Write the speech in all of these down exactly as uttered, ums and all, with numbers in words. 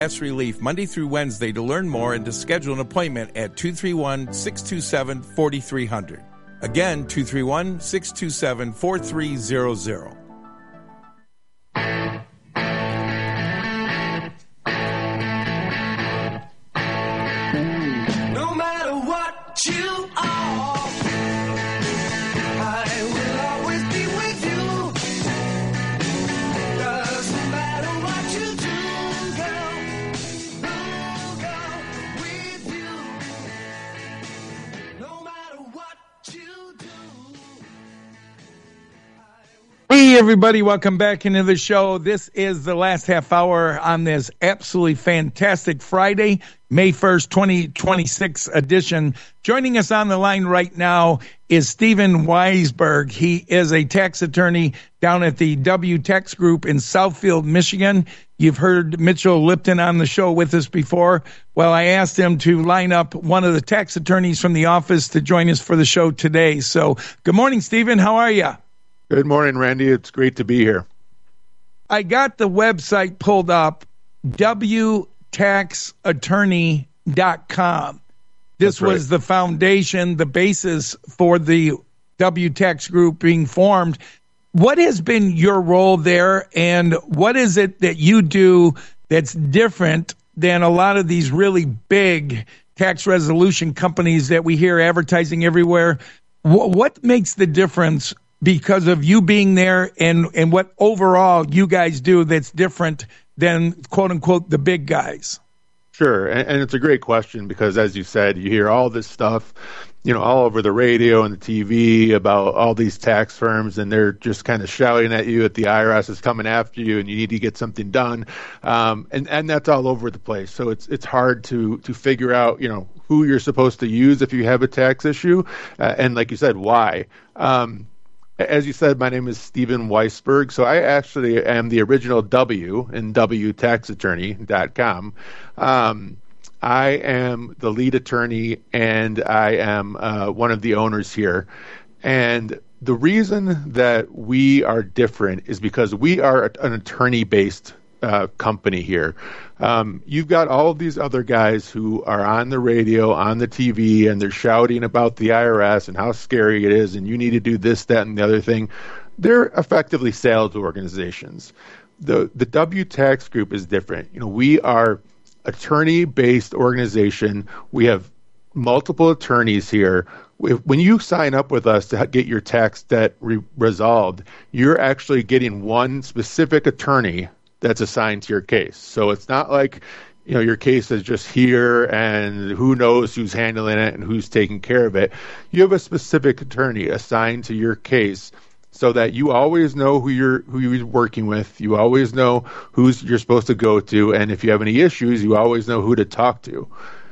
Tax Relief Monday through Wednesday. To learn more and to schedule an appointment at two three one, six two seven, four three zero zero. Again, two three one, six two seven, four three zero zero. No matter what you are, I will always be with you. Doesn't matter what you do, girl, I'll go with you. No matter what you do. Hey, everybody, welcome back into the show. This is the last half hour on this absolutely fantastic Friday, May first, twenty twenty-six edition. Joining us on the line right now is Stephen Weisberg. He is a tax attorney down at the W Tax Group in Southfield, Michigan. You've heard Mitchell Lipton on the show with us before. Well, I asked him to line up one of the tax attorneys from the office to join us for the show today. So good morning, Stephen. How are you? Good morning, Randy. It's great to be here. I got the website pulled up, W tax attorney dot com. This That's right. was the foundation, the basis for the W Tax Group being formed. What has been your role there, and what is it that you do that's different than a lot of these really big tax resolution companies that we hear advertising everywhere? Wh- What makes the difference because of you being there, and, and what overall you guys do that's different than, quote unquote, the big guys? Sure, and, and it's a great question because, as you said, you hear all this stuff, you know, all over the radio and the T V about all these tax firms, and they're just kind of shouting at you that the I R S is coming after you and you need to get something done, um, and and that's all over the place. So it's it's hard to to figure out, you know, who you're supposed to use if you have a tax issue, uh, and like you said, why. Um, As you said, my name is Stephen Weisberg, so I actually am the original W in W tax attorney dot com. Um, I am the lead attorney, and I am uh, one of the owners here. And the reason that we are different is because we are an attorney-based uh, company here. Um, you've got all of these other guys who are on the radio, on the T V, and they're shouting about the I R S and how scary it is, and you need to do this, that, and the other thing. They're effectively sales organizations. The the W Tax Group is different. You know, we are attorney-based organization. We have multiple attorneys here. When you sign up with us to get your tax debt re- resolved, you're actually getting one specific attorney that's assigned to your case. So it's not like, you know, your case is just here and who knows who's handling it and who's taking care of it. You have a specific attorney assigned to your case so that you always know who you're who you're working with. You always know who's you're supposed to go to, and if you have any issues, you always know who to talk to.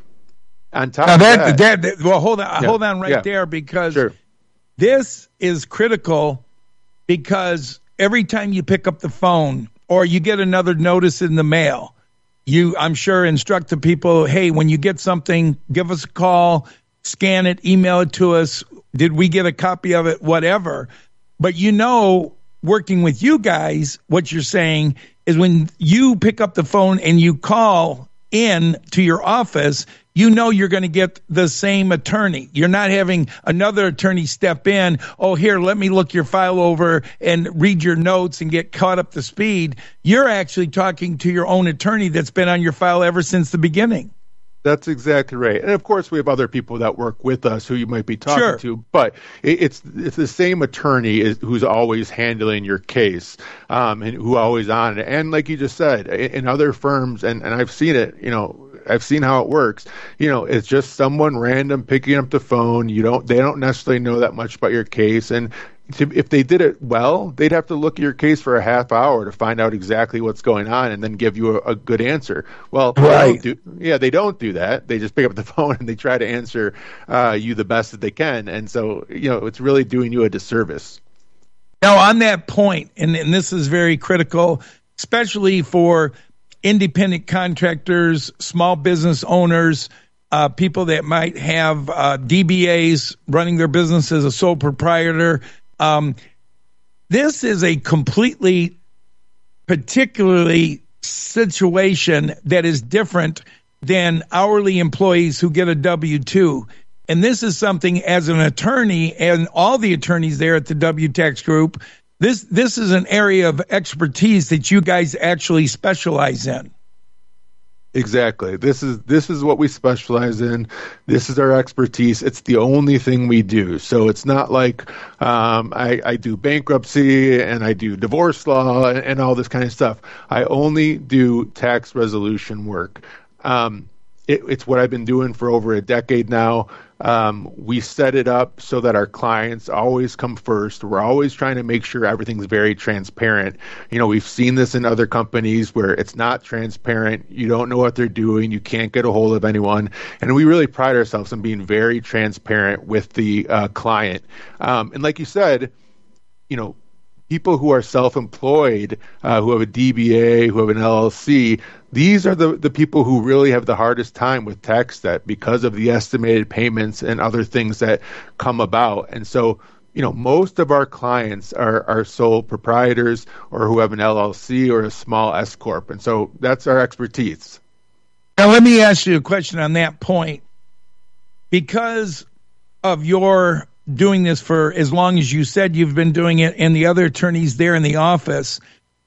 On top now of that, that, that, well, hold on, yeah, hold on right yeah. there, because Sure. this is critical, because every time you pick up the phone or you get another notice in the mail, you, I'm sure, instruct the people, hey, when you get something, give us a call, scan it, email it to us. Did we get a copy of it? Whatever. But you know, working with you guys, what you're saying is when you pick up the phone and you call in to your office, you know you're going to get the same attorney. You're not having another attorney step in, oh, here, let me look your file over and read your notes and get caught up to speed. You're actually talking to your own attorney that's been on your file ever since the beginning. That's exactly right. And of course, we have other people that work with us who you might be talking Sure. to, but it, it's it's the same attorney is, who's always handling your case, um, and who always on it. And like you just said, in, in other firms, and, and I've seen it, you know, I've seen how it works. You know, it's just someone random picking up the phone. You don't, they don't necessarily know that much about your case, and to, if they did it well, they'd have to look at your case for a half hour to find out exactly what's going on and then give you a, a good answer. Well, Right. they don't do, yeah, they don't do that. They just pick up the phone and they try to answer uh, you the best that they can. And so, you know, it's really doing you a disservice. Now, on that point, and, and this is very critical, especially for independent contractors, small business owners, uh, people that might have uh, D B As running their business as a sole proprietor. Um, this is a completely, particularly situation that is different than hourly employees who get a W two. And this is something, as an attorney and all the attorneys there at the W Tax Group, this this is an area of expertise that you guys actually specialize in. Exactly. This is this is what we specialize in. This is our expertise. It's the only thing we do. So it's not like um, I, I do bankruptcy and I do divorce law and, and all this kind of stuff. I only do tax resolution work. Um, it, it's what I've been doing for over a decade now. Um, we set it up so that our clients always come first. We're always trying to make sure everything's very transparent. You know, we've seen this in other companies where it's not transparent. You don't know what they're doing. You can't get a hold of anyone. And we really pride ourselves on being very transparent with the uh, client. Um, and like you said, you know, people who are self-employed, uh, who have a D B A, who have an L L C, these are the, the people who really have the hardest time with tax debt because of the estimated payments and other things that come about. And so, you know, most of our clients are, are sole proprietors or who have an L L C or a small S corp. And so that's our expertise. Now, let me ask you a question on that point. Because of your doing this for as long as you said you've been doing it, and the other attorneys there in the office,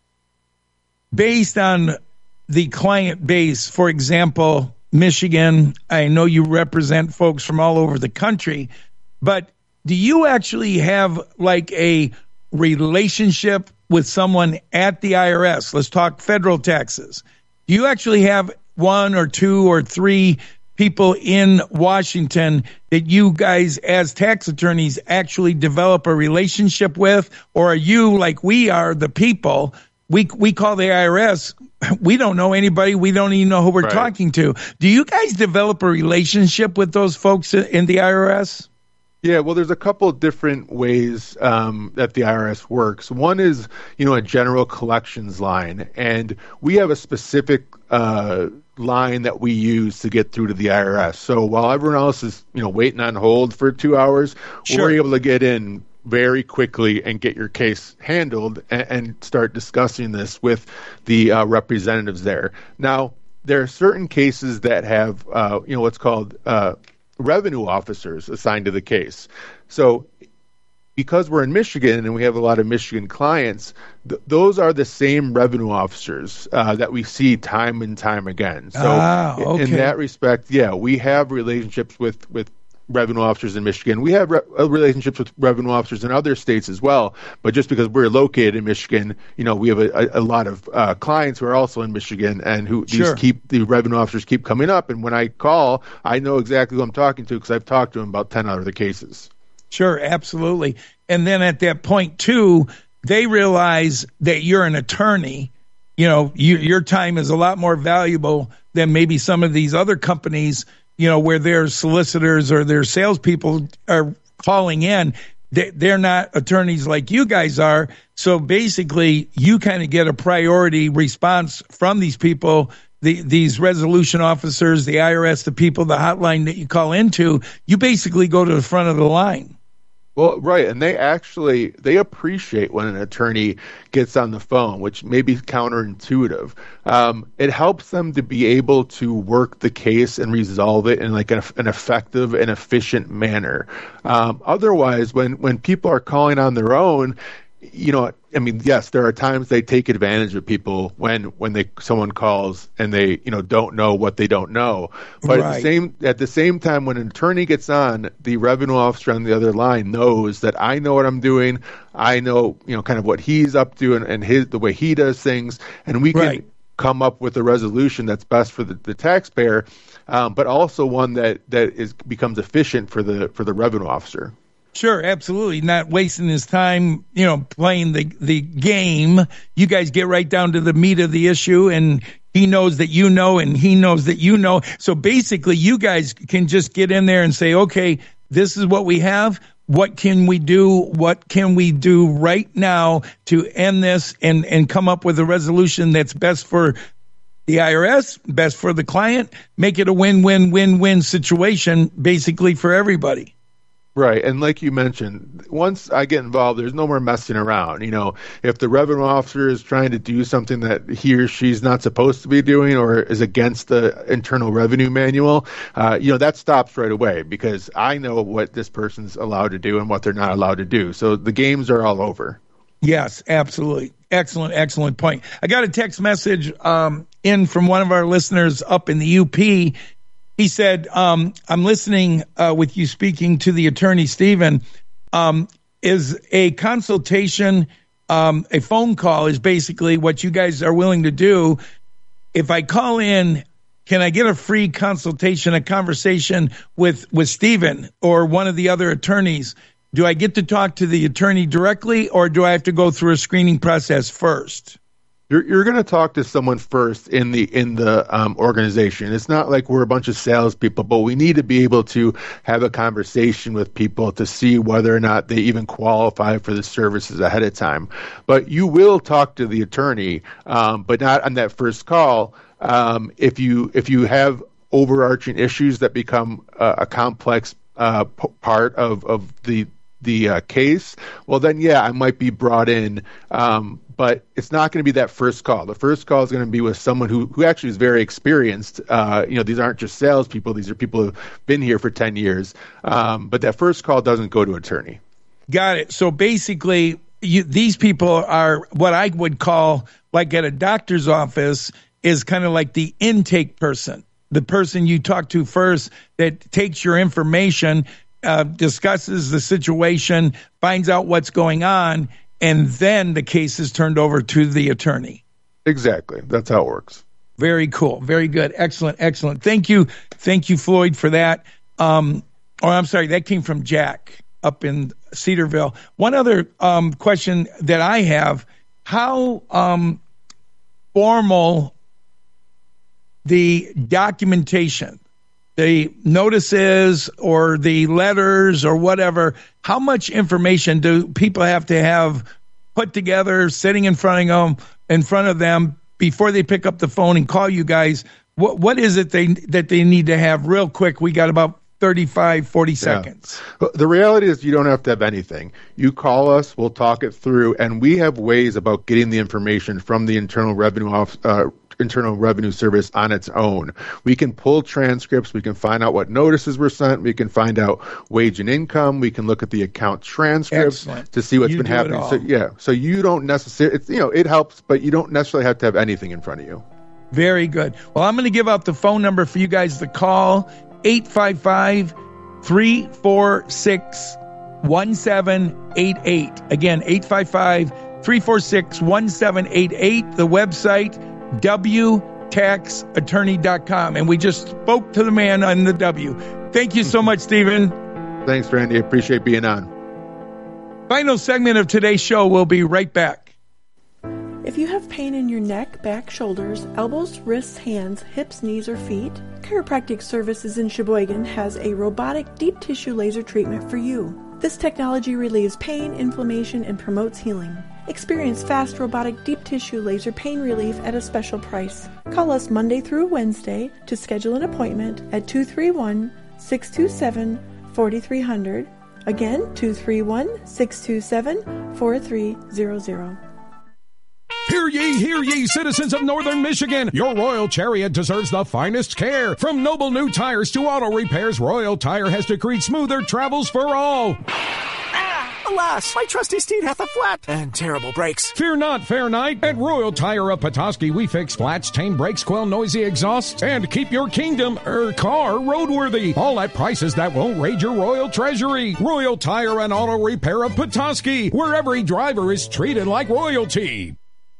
based on the client base, for example, Michigan, I know you represent folks from all over the country, but do you actually have like a relationship with someone at the I R S? Let's talk federal taxes. Do you actually have one or two or three people in Washington that you guys as tax attorneys actually develop a relationship with? Or are you, like we are, the people, we we call the I R S, we don't know anybody, we don't even know who we're Right. talking to. Do you guys develop a relationship with those folks in the I R S? Yeah, well, there's a couple of different ways um, that the I R S works. One is, you know, a general collections line, and we have a specific uh, line that we use to get through to the I R S. So while everyone else is, you know, waiting on hold for two hours, Sure. we're able to get in very quickly and get your case handled and, and start discussing this with the uh, representatives there. Now, there are certain cases that have, uh, you know, what's called uh, revenue officers assigned to the case. So because we're in Michigan and we have a lot of Michigan clients, th- those are the same revenue officers uh, that we see time and time again. So Ah, in- okay. in that respect, yeah, we have relationships with, with revenue officers in Michigan. We have re- uh, relationships with revenue officers in other states as well. But just because we're located in Michigan, you know, we have a, a, a lot of uh, clients who are also in Michigan, and who Sure. these keep the revenue officers keep coming up. And when I call, I know exactly who I'm talking to because I've talked to them about ten other cases. Sure, absolutely. And then at that point, too, they realize that you're an attorney. You know, you, your time is a lot more valuable than maybe some of these other companies, you know, where their solicitors or their salespeople are calling in. They, they're not attorneys like you guys are. So basically, you kind of get a priority response from these people, the, these resolution officers, the I R S, the people, the hotline that you call into. You basically go to the front of the line. Well, right, and they actually they appreciate when an attorney gets on the phone, which may be counterintuitive. Um, it helps them to be able to work the case and resolve it in like an, an effective and efficient manner. Um, otherwise, when when people are calling on their own, you know, I mean, yes, there are times they take advantage of people when when they someone calls and they, you know, don't know what they don't know. But at Right. the same at the same time, when an attorney gets on, the revenue officer on the other line knows that I know what I'm doing. I know, you know, kind of what he's up to and, and his the way he does things, and we can Right. come up with a resolution that's best for the, the taxpayer, um, but also one that that is becomes efficient for the for the revenue officer. Sure, absolutely. Not wasting his time, you know, playing the, the game. You guys get right down to the meat of the issue, and he knows that you know, and he knows that you know. So basically, you guys can just get in there and say, okay, this is what we have. What can we do? What can we do right now to end this and, and come up with a resolution that's best for the I R S, best for the client, make it a win-win-win-win situation, basically, for everybody. Right. And like you mentioned, once I get involved, there's no more messing around. You know, if the revenue officer is trying to do something that he or she's not supposed to be doing or is against the Internal Revenue Manual, uh, you know, that stops right away because I know what this person's allowed to do and what they're not allowed to do. So the games are all over. Yes, absolutely. Excellent, excellent point. I got a text message um, in from one of our listeners up in the U P. He said, um, I'm listening uh, with you speaking to the attorney, Stephen. Um, is a consultation, um, a phone call is basically what you guys are willing to do. If I call in, can I get a free consultation, a conversation with, with Stephen or one of the other attorneys? Do I get to talk to the attorney directly or do I have to go through a screening process first? You're, you're going to talk to someone first in the in the um, organization. It's not like we're a bunch of salespeople, but we need to be able to have a conversation with people to see whether or not they even qualify for the services ahead of time. But you will talk to the attorney, um, but not on that first call. Um, if you if you have overarching issues that become uh, a complex uh, p- part of of the the uh, case, well then yeah, I might be brought in. Um, But it's not going to be that first call. The first call is going to be with someone who, who actually is very experienced. Uh, you know, these aren't just salespeople. These are people who've been here for ten years. Um, but that first call doesn't go to attorney. Got it. So basically, you, these people are what I would call, like at a doctor's office, is kind of like the intake person, the person you talk to first that takes your information, uh, discusses the situation, finds out what's going on, and then the case is turned over to the attorney. Exactly. That's how it works. Very cool. Very good. Excellent. Excellent. Thank you. Thank you, Floyd, for that. Um, or I'm sorry, that came from Jack up in Cedarville. One other um, question that I have, how um, formal the documentation, the notices or the letters or whatever, how much information do people have to have put together, sitting in front of them, in front of them before they pick up the phone and call you guys? What what is it they that they need to have real quick? We got about thirty-five, forty seconds. Yeah. The reality is you don't have to have anything. You call us, we'll talk it through, and we have ways about getting the information from the Internal Revenue Office, uh, Internal Revenue Service on its own. We can pull transcripts. We can find out what notices were sent. We can find out wage and income. We can look at the account transcripts Excellent. to see what's You been do it happening. all. So yeah, so you don't necessarily, it's, you know, it helps, but you don't necessarily have to have anything in front of you. Very good. Well, I'm going to give out the phone number for you guys to call, eight five five, three four six, one seven eight eight. Again, eight five five, three four six, one seven eight eight. The website, w tax attorney dot com. And we just spoke to the man on the W. Thank you so much, Stephen. Thanks, Randy. I appreciate being on. Final segment of today's show. We'll be right back. If you have pain in your neck, back, shoulders, elbows, wrists, hands, hips, knees, or feet, Chiropractic Services in Sheboygan has a robotic deep tissue laser treatment for you. This technology relieves pain, inflammation, and promotes healing. Experience fast robotic deep tissue laser pain relief at a special price. Call us Monday through Wednesday to schedule an appointment at two three one, six two seven, four three zero zero. Again, two three one, six two seven, four three zero zero. Hear ye, hear ye, citizens of Northern Michigan. Your Royal Chariot deserves the finest care. From noble new tires to auto repairs, Royal Tire has decreed smoother travels for all. Alas, my trusty steed hath a flat and terrible brakes. Fear not, fair knight. At Royal Tire of Petoskey, we fix flats, tame brakes, quell noisy exhausts, and keep your kingdom, er, car roadworthy. All at prices that won't raid your royal treasury. Royal Tire and Auto Repair of Petoskey, where every driver is treated like royalty.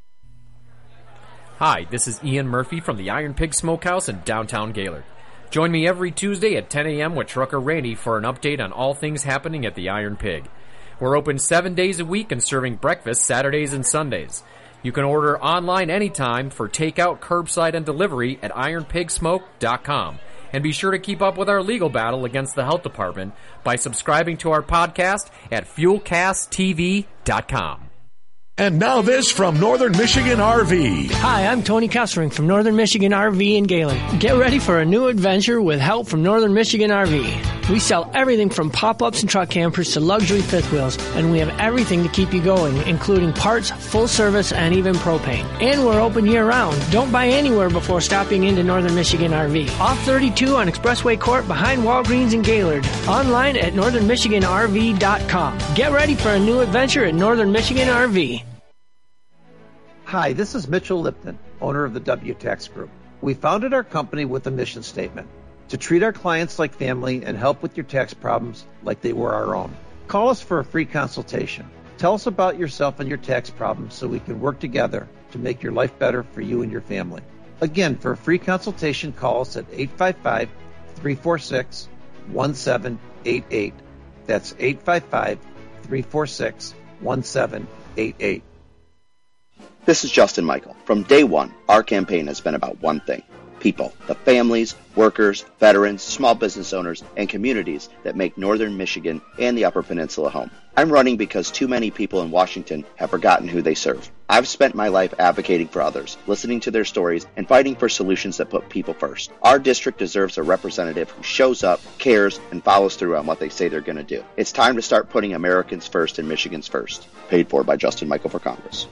Hi, this is Ian Murphy from the Iron Pig Smokehouse in downtown Gaylord. Join me every Tuesday at ten a.m. with Trucker Randy for an update on all things happening at the Iron Pig. We're open seven days a week and serving breakfast Saturdays and Sundays. You can order online anytime for takeout, curbside, and delivery at iron pig smoke dot com. And be sure to keep up with our legal battle against the health department by subscribing to our podcast at fuel cast t v dot com. And now this from Northern Michigan R V. Hi, I'm Tony Kessering from Northern Michigan R V in Galen. Get ready for a new adventure with help from Northern Michigan R V. We sell everything from pop-ups and truck campers to luxury fifth wheels, and we have everything to keep you going, including parts, full service, and even propane. And we're open year-round. Don't buy anywhere before stopping into Northern Michigan R V. Off thirty-two on Expressway Court behind Walgreens in Gaylord. Online at northern michigan r v dot com. Get ready for a new adventure at Northern Michigan R V. Hi, this is Mitchell Lipton, owner of the W Tax Group. We founded our company with a mission statement: to treat our clients like family and help with your tax problems like they were our own. Call us for a free consultation. Tell us about yourself and your tax problems so we can work together to make your life better for you and your family. Again, for a free consultation, call us at eight five five, three four six, one seven eight eight. That's eight five five, three four six, one seven eight eight. This is Justin Michael. From day one, our campaign has been about one thing: people, the families, workers, veterans, small business owners, and communities that make Northern Michigan and the Upper Peninsula home. I'm running because too many people in Washington have forgotten who they serve. I've spent my life advocating for others, listening to their stories, and fighting for solutions that put people first. Our district deserves a representative who shows up, cares, and follows through on what they say they're going to do. It's time to start putting Americans first and Michigans first. Paid for by Justin Michael for Congress.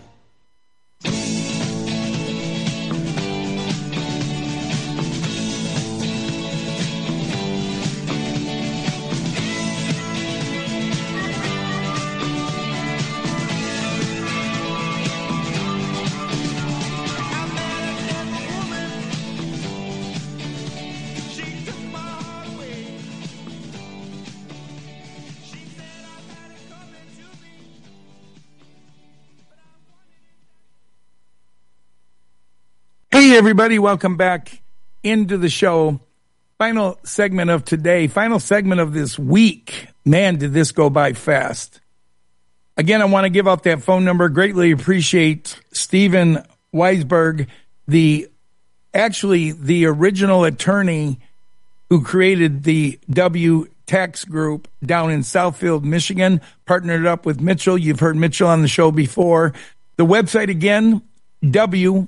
Hey, everybody. Welcome back into the show. Final segment of today. Final segment of this week. Man, did this go by fast. Again, I want to give out that phone number. Greatly appreciate Stephen Weisberg, the actually the original attorney who created the W Tax Group down in Southfield, Michigan, partnered up with Mitchell. You've heard Mitchell on the show before. The website again, W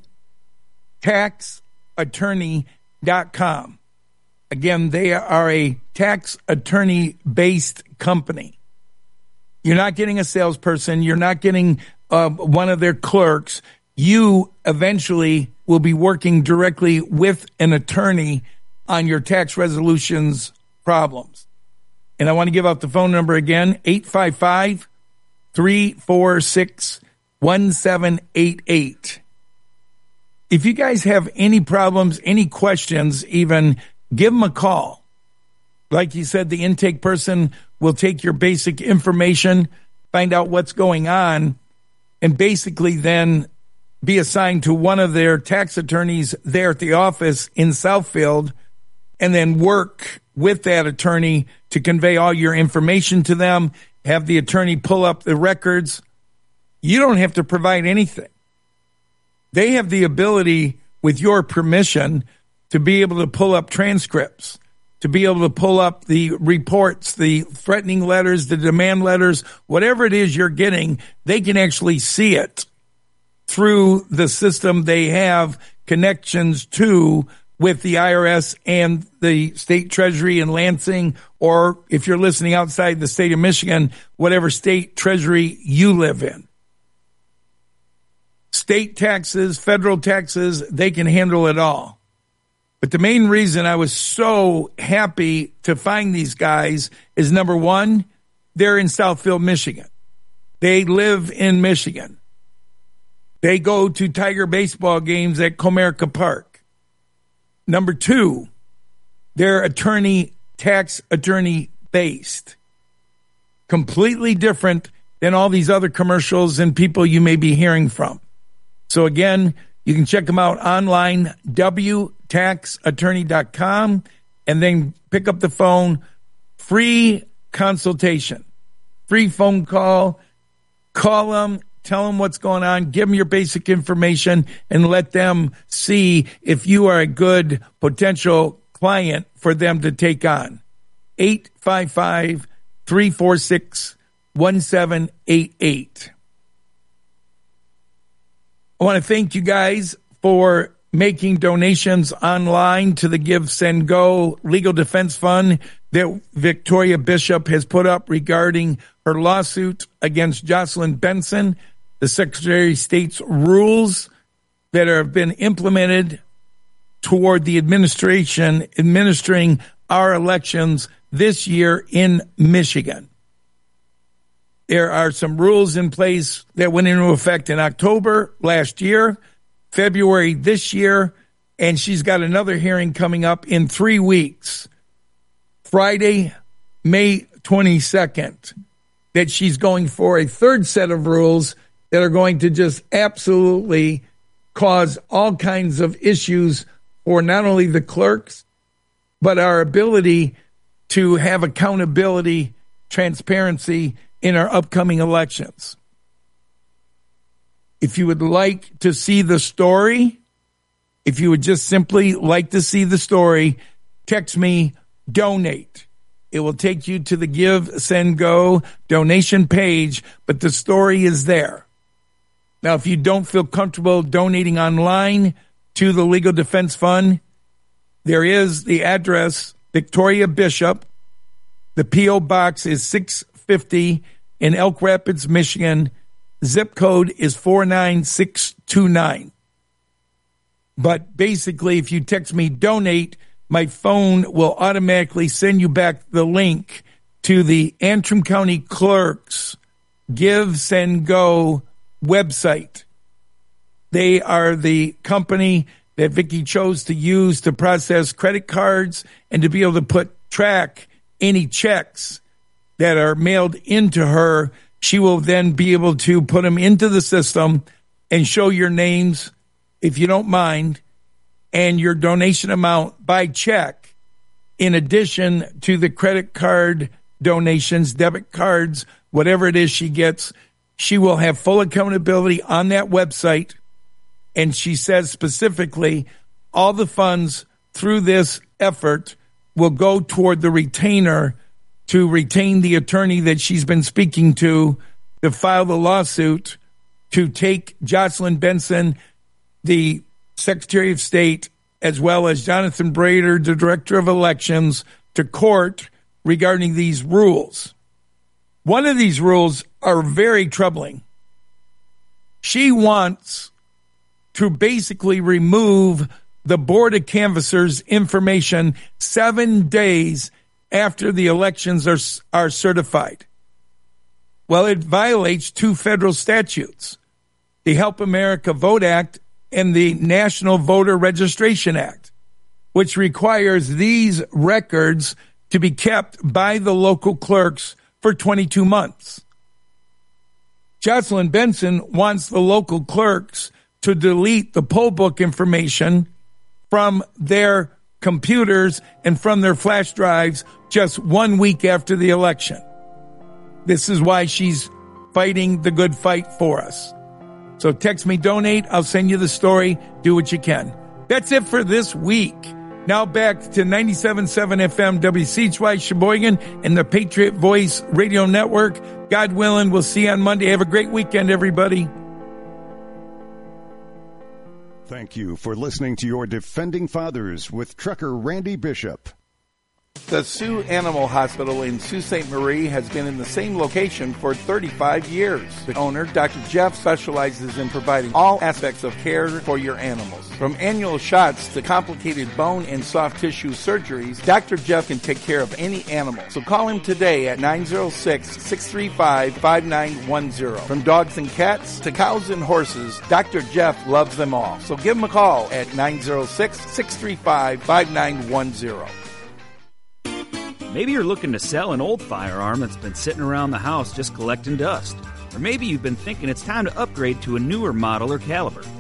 tax attorney dot com. Again, they are a tax attorney based company. You're not getting a salesperson. You're not getting uh, one of their clerks. You eventually will be working directly with an attorney on your tax resolutions problems. And I want to give out the phone number again, eight five five, three four six, one seven eight eight. If you guys have any problems, any questions, even give them a call. Like you said, the intake person will take your basic information, find out what's going on, and basically then be assigned to one of their tax attorneys there at the office in Southfield, and then work with that attorney to convey all your information to them, have the attorney pull up the records. You don't have to provide anything. They have the ability, with your permission, to be able to pull up transcripts, to be able to pull up the reports, the threatening letters, the demand letters, whatever it is you're getting, they can actually see it through the system they have connections to with the I R S and the state treasury in Lansing, or if you're listening outside the state of Michigan, whatever state treasury you live in. State taxes, federal taxes, they can handle it all. But the main reason I was so happy to find these guys is, number one, they're in Southfield, Michigan. They live in Michigan. They go to Tiger baseball games at Comerica Park. Number two, they're attorney, tax attorney based. Completely different than all these other commercials and people you may be hearing from. So again, you can check them out online, W tax attorney dot com, and then pick up the phone, free consultation, free phone call, call them, tell them what's going on, give them your basic information, and let them see if you are a good potential client for them to take on. eight five five, three four six, one seven eight eight. I want to thank you guys for making donations online to the Give, Send, Go Legal Defense Fund that Victoria Bishop has put up regarding her lawsuit against Jocelyn Benson, the Secretary of State's rules that have been implemented toward the administration administering our elections this year in Michigan. There are some rules in place that went into effect in October last year, February this year, and she's got another hearing coming up in three weeks, Friday, May twenty-second, that she's going for a third set of rules that are going to just absolutely cause all kinds of issues for not only the clerks, but our ability to have accountability, transparency in our upcoming elections. If you would like to see the story, if you would just simply like to see the story, text me donate. It will take you to the Give, Send, Go donation page, but the story is there. Now, if you don't feel comfortable donating online to the Legal Defense Fund, there is the address, Victoria Bishop. The P O Box is six fifty in Elk Rapids, Michigan. Zip code is four nine six two nine. But basically, if you text me donate, my phone will automatically send you back the link to the Antrim County Clerk's Give, Send, Go website. They are the company that Vicki chose to use to process credit cards and to be able to put track any checks that are mailed into her. She will then be able to put them into the system and show your names, if you don't mind, and your donation amount by check, in addition to the credit card donations, debit cards, whatever it is she gets. She will have full accountability on that website. And she says specifically, all the funds through this effort will go toward the retainer to retain the attorney that she's been speaking to to file the lawsuit to take Jocelyn Benson, the Secretary of State, as well as Jonathan Brader, the Director of Elections, to court regarding these rules. One of these rules are very troubling. She wants to basically remove the Board of Canvassers information seven days after the elections are, are certified. Well, it violates two federal statutes, the Help America Vote Act and the National Voter Registration Act, which requires these records to be kept by the local clerks for twenty-two months. Jocelyn Benson wants the local clerks to delete the poll book information from their computers and from their flash drives just one week after the election. This is why she's fighting the good fight for us. So text me, donate. I'll send you the story. Do what you can. That's it for this week. Now back to ninety-seven point seven F M W C H Y Sheboygan and the Patriot Voice Radio Network. God willing, we'll see you on Monday. Have a great weekend, everybody. Thank you for listening to your Defending Fathers with Trucker Randy Bishop. The Sioux Animal Hospital in Sault Ste. Marie has been in the same location for thirty-five years. The owner, Doctor Jeff, specializes in providing all aspects of care for your animals. From annual shots to complicated bone and soft tissue surgeries, Doctor Jeff can take care of any animal. So call him today at nine oh six, six three five, five nine one oh. From dogs and cats to cows and horses, Doctor Jeff loves them all. So give him a call at nine oh six, six three five, five nine one oh. Maybe you're looking to sell an old firearm that's been sitting around the house just collecting dust. Or maybe you've been thinking it's time to upgrade to a newer model or caliber.